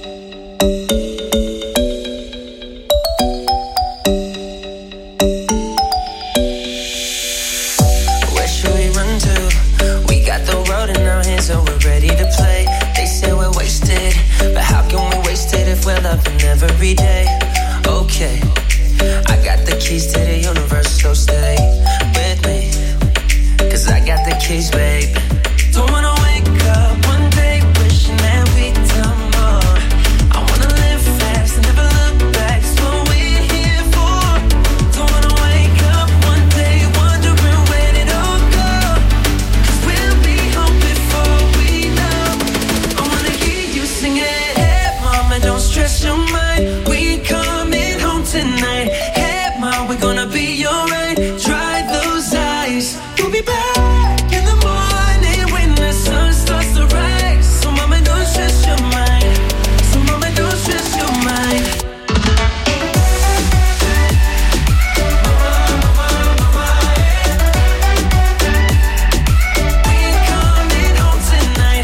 Where should we run to? We got the road in our hands, so we're ready to play. They say we're wasted, but how can we waste it if we're loving every day? Okay, I got the keys to the universe, so stay with me, 'cause I got the keys, babe. Don't wanna wake up one day wishing that we'd done more. I wanna live fast and never look back, that's what we're here for. Don't wanna wake up one day wondering where did it all go, 'cause we'll be home before we know. I wanna hear you singing, hey mama, don't stress your mind, we coming home tonight. Hey mama, we're gonna be alright, dry those eyes, we'll be back in the morning when the sun starts to rise. So mama, don't stress your mind, so mama, don't stress your mind. We coming home tonight.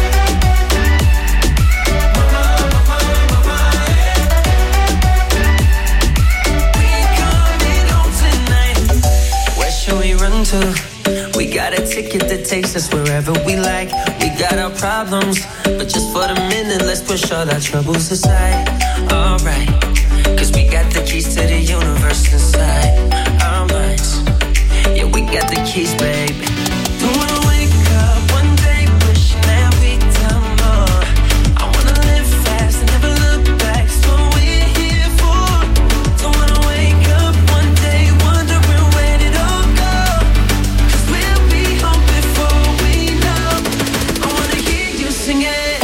We coming home tonight. Where should we run to? We got a ticket that takes us wherever we like. We got our problems, but just for the minute, let's push all our troubles aside. Alright, 'cause we got the keys to the universe inside our minds. Yeah, we got the keys, baby. Don't wanna wake up one day wishing that we'd done more. I wanna live fast and never look back, that's what we're here for. Don't wanna wake up one day wondering where did it all go, 'cause we'll be home before we know. I wanna hear you singing,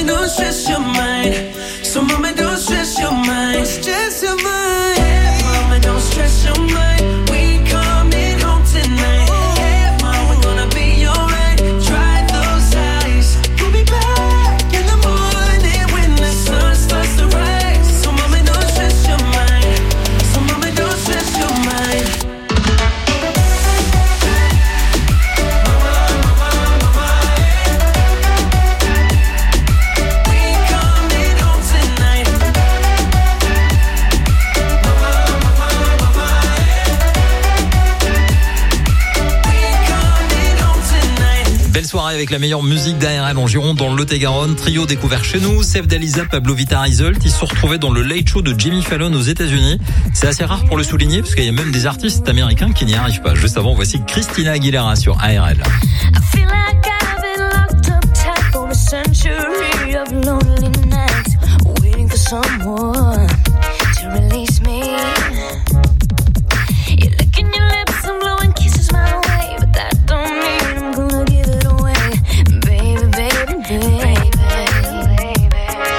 don't stress your mind. So mama, don't stress your mind. Stress your mind. Hey, mama, don't stress your mind. We coming home tonight. Hey, mama, we're gonna be alright. Dry those eyes. We'll be back in the morning when the sun starts to rise. So mama, don't stress your mind. So mama, don't stress your mind. Belle soirée avec la meilleure musique d'A R L en Gironde, dans le Lot-et-Garonne. Trio découvert chez nous. Sef Dalisa, Pablo Vittar, Isolt. Ils se sont retrouvés dans le Late Show de Jimmy Fallon aux États-Unis. C'est assez rare pour le souligner parce qu'il y a même des artistes américains qui n'y arrivent pas. Juste avant, voici Christina Aguilera sur A R L. I feel like I've been locked up tight for a century of lonely nights, waiting for someone to release me. You're licking your lips and blowing kisses my way, but that don't mean I'm gonna give it away, baby, baby, baby, baby.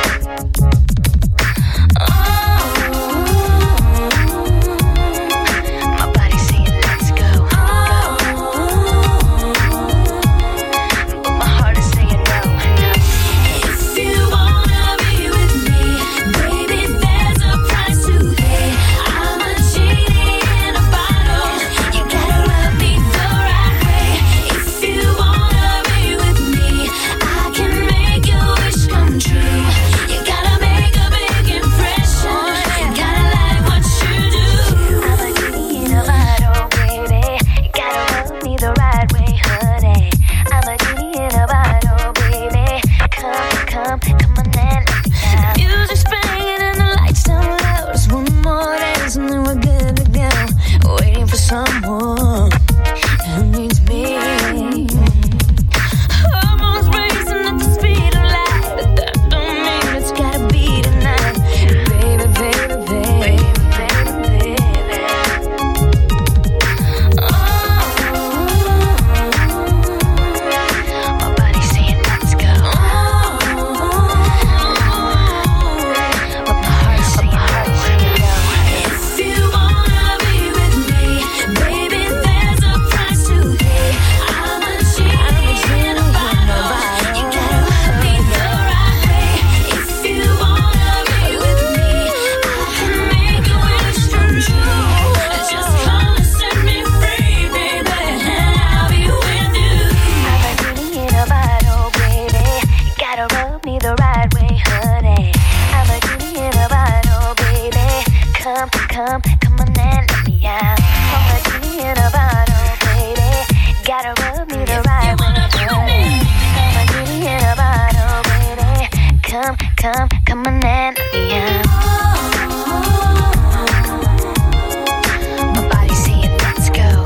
Oh, my body's saying let's go. Oh, but my heart is saying no, no. If you wanna be with me, baby, there's a price to pay. I'm a genie in a bottle. You gotta rub me the right way. If you wanna be with me, I can make your wish come true. You gotta make a big impression. Gotta like what you do. I'm a genie in a bottle, baby. You gotta rub me the right way, honey. I'm a genie in a bottle, baby. Come, come, come on and let me out. The music's playing and the lights down low. Just one more dance and then we're good to go. Waiting for someone who needs me. Hormones racing at the speed of light, but that don't mean it's gotta be tonight. Baby, baby, baby, baby, baby. Oh, my body's saying let's go. But my heart's saying no. If you wanna be with me, baby, there's a price to pay. I'm a genie in a bottle. You gotta rub me the right way. If you wanna be with me, I can make your wish come true. Just come and set me free, baby, and I'll be with you. I'm a genie in a bottle, baby. You gotta rub me the right way, honey. I'm a genie in a bottle, baby. Come, come, come on and let me out. I'm a genie in a bottle, baby. Gotta rub me the right way, honey. I'm a genie in a bottle, baby. Come, come, come on and let me out. My body's saying let's go,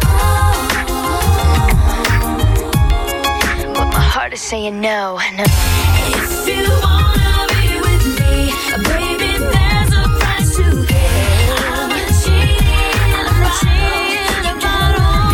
but my heart is saying no, no. If you wanna be with me, baby, there's a price to pay. I'm a genie, I'm a genie in a bottle.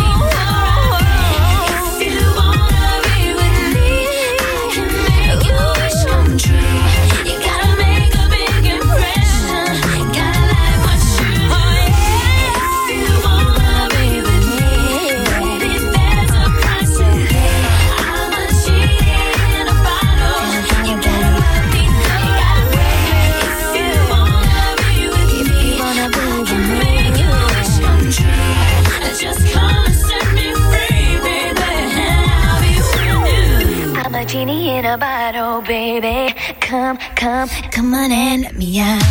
If you wanna be with me, I can make your wish come true. You gotta make a big impression. Gotta like what you do. If you wanna be with me, baby, there's a price to pay. I'm a genie in a bottle. You gotta rub me the right way. If you wanna be with me, I can make your wish come true. Just come and set me free, baby, and I'll be with you. I'm a genie in a bottle, baby. Come, come, come on and let me out.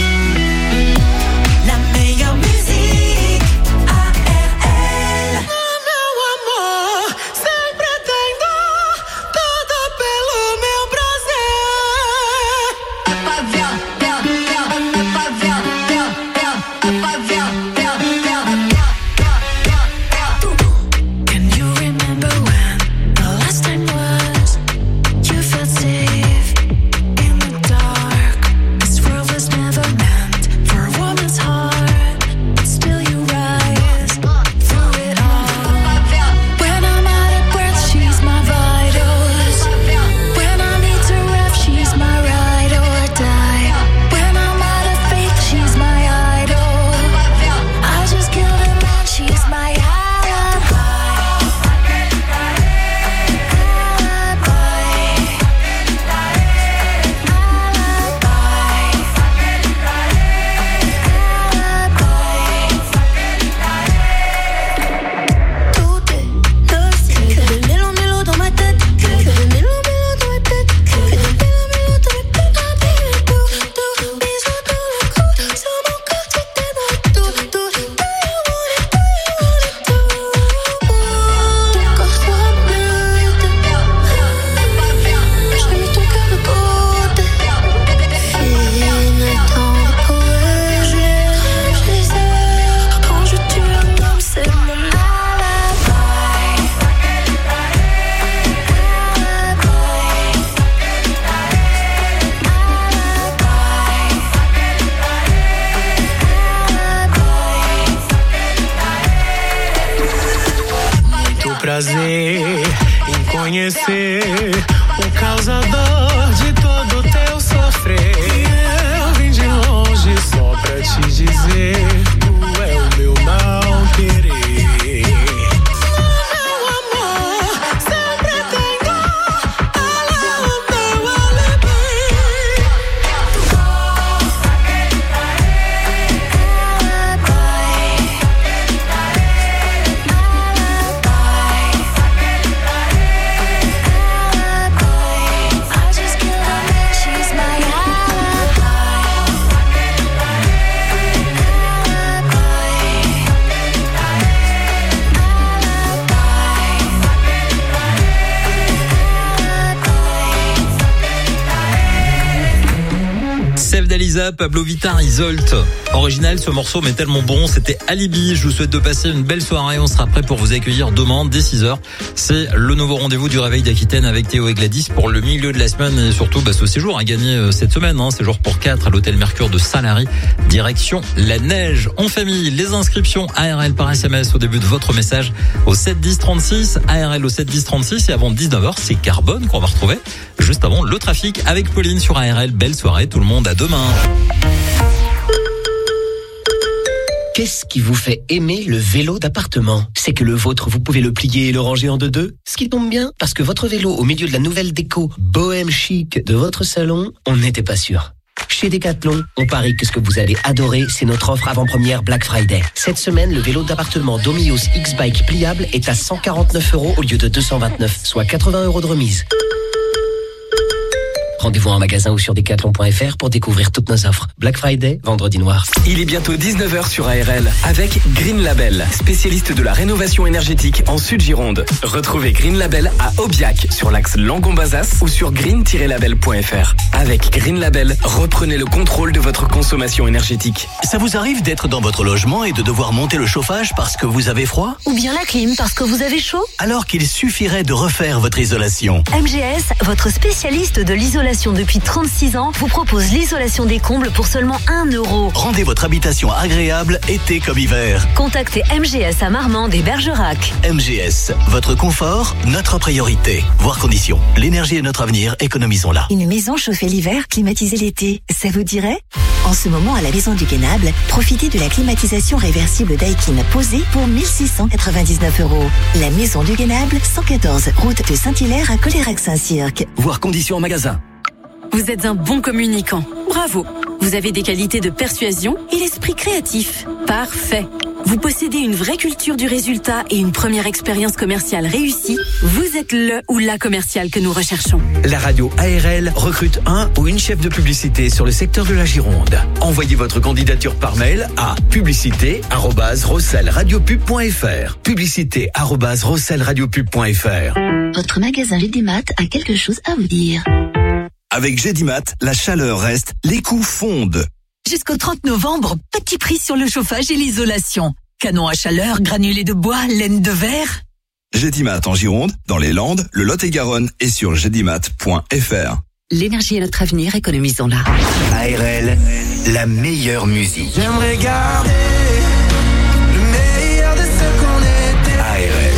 La meilleure musique, A R L. Meu amor, sempre tenho tudo pelo meu prazer. Can you remember when the last time was? You felt safe in the dark. This world was never meant prazer em conhecer o causador de todo teu sofrer. Eu vim de longe só pra te dizer, tu é o meu não querer. D'Alisa, Pablo Vittar, Isolt. Original, ce morceau, mais tellement bon. C'était Alibi. Je vous souhaite de passer une belle soirée. On sera prêt pour vous accueillir demain dès six heures. C'est le nouveau rendez-vous du Réveil d'Aquitaine avec Théo et Gladys pour le milieu de la semaine et surtout bah, ce séjour à gagner cette semaine. Hein. Séjour pour quatre à l'hôtel Mercure de Saint-Lary. Direction la neige en famille. Les inscriptions A R L par S M S au début de votre message au sept dix trente-six. A R L au sept dix trente-six et avant dix-neuf heures, c'est Carbone qu'on va retrouver juste avant le trafic avec Pauline sur A R L. Belle soirée tout le monde, à demain. Qu'est-ce qui vous fait aimer le vélo d'appartement? C'est que le vôtre, vous pouvez le plier et le ranger en deux-deux. Ce qui tombe bien, parce que votre vélo, au milieu de la nouvelle déco bohème chic de votre salon, on n'était pas sûr. Chez Decathlon, on parie que ce que vous allez adorer, c'est notre offre avant-première Black Friday. Cette semaine, le vélo d'appartement Domios X-Bike pliable est à cent quarante-neuf euros au lieu de deux cent vingt-neuf, soit quatre-vingts euros de remise. Rendez-vous en magasin ou sur decathlon point f r pour découvrir toutes nos offres. Black Friday, vendredi noir. Il est bientôt dix-neuf heures sur A R L avec Green Label, spécialiste de la rénovation énergétique en Sud-Gironde. Retrouvez Green Label à Aubiac sur l'axe Langon-Bazas ou sur green tiret label point f r. Avec Green Label, reprenez le contrôle de votre consommation énergétique. Ça vous arrive d'être dans votre logement et de devoir monter le chauffage parce que vous avez froid? Ou bien la clim parce que vous avez chaud? Alors qu'il suffirait de refaire votre isolation. M G S, votre spécialiste de l'isolation depuis trente-six ans, vous propose l'isolation des combles pour seulement un euro. Rendez votre habitation agréable, été comme hiver. Contactez M G S à Marmande et Bergerac. M G S, votre confort, notre priorité. Voir conditions. L'énergie est notre avenir, économisons-la. Une maison chauffée l'hiver, climatisée l'été, ça vous dirait? En ce moment, à la Maison du Guénable, profitez de la climatisation réversible Daikin posée pour mille six cent quatre-vingt-dix-neuf euros. La Maison du Guénable, cent quatorze, route de Saint-Hilaire à Colérac-Saint-Cirque. Voir conditions en magasin. Vous êtes un bon communicant. Bravo. Vous avez des qualités de persuasion et l'esprit créatif. Parfait. Vous possédez une vraie culture du résultat et une première expérience commerciale réussie. Vous êtes le ou la commerciale que nous recherchons. La radio A R L recrute un ou une chef de publicité sur le secteur de la Gironde. Envoyez votre candidature par mail à publicité arobase rossel radio pub point f r. publicité arobase rossel radio pub point f r. Votre magasin Gédimat a quelque chose à vous dire. Avec Gédimat, la chaleur reste, les coûts fondent. Jusqu'au trente novembre, petit prix sur le chauffage et l'isolation. Canon à chaleur, granulés de bois, laine de verre. Gédimat en Gironde, dans les Landes, le Lot-et-Garonne et sur gédimat point f r. L'énergie est notre avenir, économisons-la. A R L, la meilleure musique. J'aimerais garder le meilleur de ce qu'on était. A R L.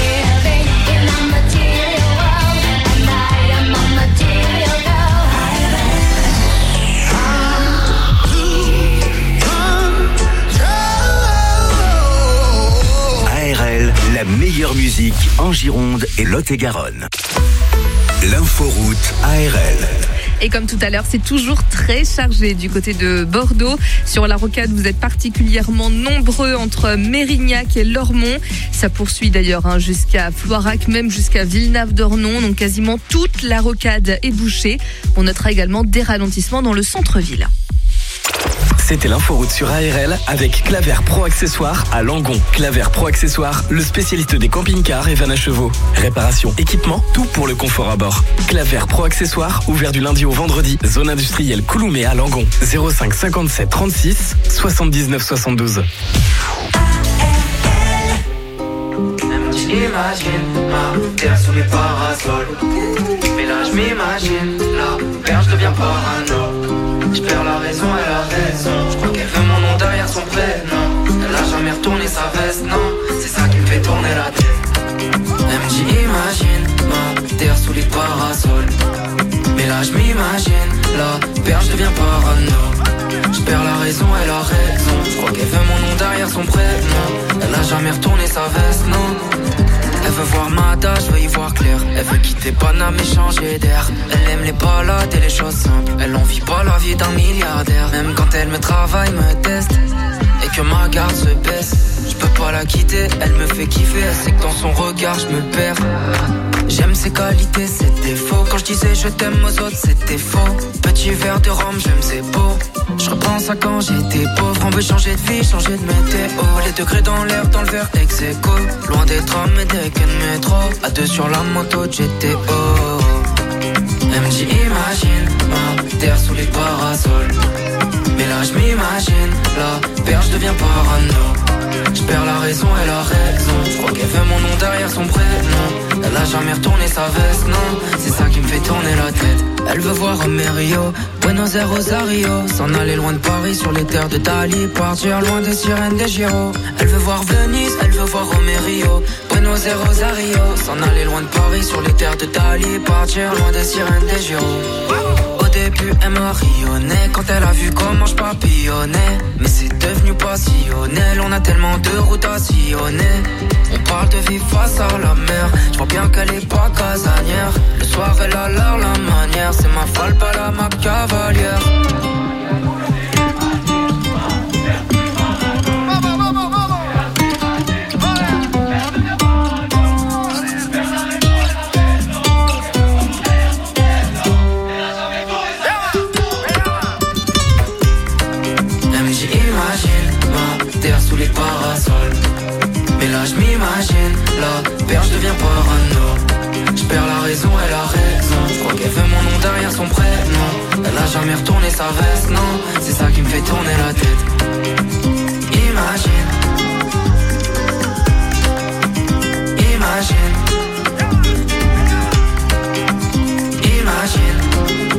La meilleure musique en Gironde et Lot-et-Garonne. L'inforoute A R L. Et comme tout à l'heure, c'est toujours très chargé du côté de Bordeaux. Sur la rocade, vous êtes particulièrement nombreux entre Mérignac et Lormont. Ça poursuit d'ailleurs hein, jusqu'à Floirac, même jusqu'à Villenave-d'Ornon. Donc quasiment toute la rocade est bouchée. On notera également des ralentissements dans le centre-ville. C'était l'inforoute sur A R L avec Claver Pro Accessoires à Langon. Claver Pro Accessoires, le spécialiste des camping-cars et vannes à chevaux. Réparation, équipement, tout pour le confort à bord. Claver Pro Accessoires, ouvert du lundi au vendredi. Zone industrielle Couloumé à Langon. zéro cinq cinquante-sept trente-six soixante-dix-neuf soixante-douze. J'imagine ma terre sous les parasols. Mais là je m'imagine, la perche devient parano. Je perds la raison, elle a raison. Je crois qu'elle veut mon nom derrière son prénom. Elle a jamais retourné sa veste, non. C'est ça qui me fait tourner la tête. Elle imagine ma terre sous les parasols. Mais là je m'imagine, la perche devient parano. Je perds la raison, elle a raison. Je crois qu'elle veut mon nom derrière son prénom. Elle a jamais retourné sa veste, non. Elle veut voir ma date, je veux y voir clair. Elle veut quitter Paname et changer d'air. Elle aime les balades et les choses simples. Elle en vit pas la vie d'un milliardaire. Même quand elle me travaille, me teste et que ma garde se baisse, je peux pas la quitter, elle me fait kiffer. Elle sait que dans son regard je me perds. J'aime ses qualités, ses défauts. Quand je disais je t'aime aux autres, c'était faux. Petit verre de rhum, j'aime c'est beau. Je repense à quand j'étais pauvre. On veut changer de vie, changer de météo. Les degrés dans l'air, dans le verre ex aequo. Loin des trams et des quais de métro. À deux sur la moto de G T O. Elle me dit imagine ma terre sous les parasols. Mais là je m'imagine, la perche devient parano. Je perds la raison, elle a raison. Je crois qu'elle veut mon nom derrière son prénom. Elle a jamais retourné sa veste, non. C'est ça qui me fait tourner la tête. Elle veut voir Romerio, Buenos Aires, Rosario. S'en aller loin de Paris sur les terres de Dali. Partir loin des sirènes des Giro. Elle veut voir Venise, elle veut voir Romerio, Buenos Aires, Rosario. S'en aller loin de Paris sur les terres de Dali. Partir loin des sirènes des Giro. Au début elle m'a rayonné quand elle a vu comment je papillonnais. Mais c'est devenu passionnel, on a tellement de routes à sillonner. On parle de vivre face à la mer. Je vois bien qu'elle est pas casanière. Le soir elle a l'air la manière. C'est ma folle, pas la ma cavalière. Sous les parasols. Mais là je m'imagine, la perche devient parano. Je perds la raison, elle a raison. Je crois qu'elle veut mon nom derrière son prénom. Elle a jamais retourné sa veste, non. C'est ça qui me fait tourner la tête. Imagine. Imagine. Imagine.